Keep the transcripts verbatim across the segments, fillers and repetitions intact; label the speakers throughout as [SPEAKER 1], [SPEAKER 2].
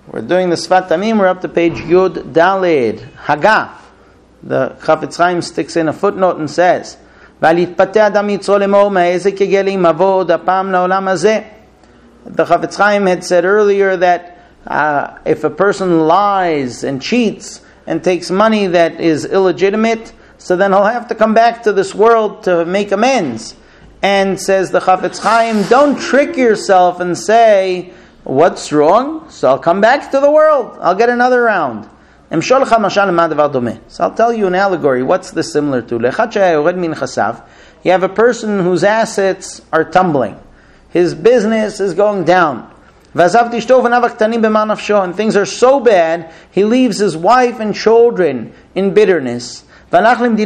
[SPEAKER 1] We're doing the Sfat Tamim. We're up to page Yud Daled. Haga. The Chafetz Chaim sticks in a footnote and says, "V'alitpatei adam yitzro lemor ma'ezeh kegelim avod apam la'olam hazeh." The Chafetz Chaim had said earlier that uh, if a person lies and cheats and takes money that is illegitimate, so then he'll have to come back to this world to make amends. And says the Chafetz Chaim, don't trick yourself and say, what's wrong? So I'll come back to the world. I'll get another round. So I'll tell you an allegory. What's this similar to? You have a person whose assets are tumbling. His business is going down. And things are so bad, he leaves his wife and children in bitterness. And he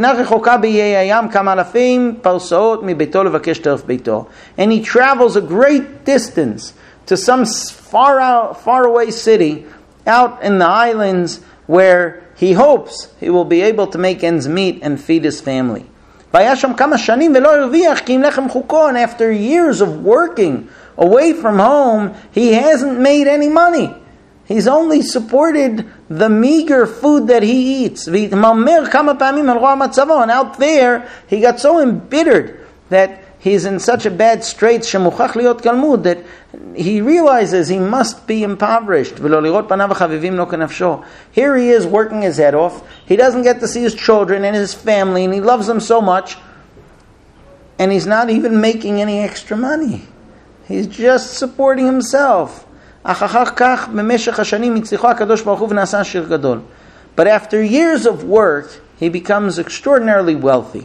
[SPEAKER 1] travels a great distance to some far out, far away city out in the islands where he hopes he will be able to make ends meet and feed his family. And after years of working away from home, he hasn't made any money. He's only supported the meager food that he eats. And out there, he got so embittered that he's in such a bad straits that he realizes he must be impoverished. Here he is working his head off. He doesn't get to see his children and his family, and he loves them so much. And he's not even making any extra money. He's just supporting himself. But after years of work, he becomes extraordinarily wealthy.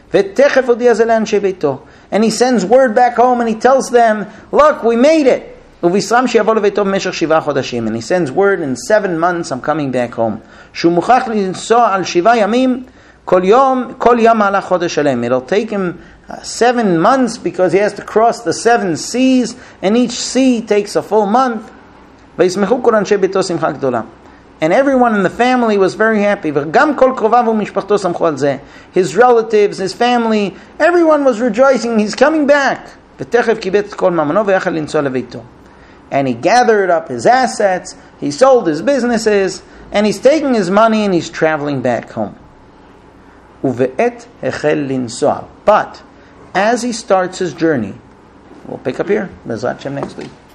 [SPEAKER 1] And he sends word back home and he tells them, look, we made it. And he sends word, in seven months I'm coming back home. It'll take him uh, seven months because he has to cross the seven seas, and each sea takes a full month. And everyone in the family was very happy. His relatives, his family, everyone was rejoicing. He's coming back. And he gathered up his assets, he sold his businesses, and he's taking his money and he's traveling back home. But as he starts his journey, we'll pick up here, Bezrat Hashem, next week.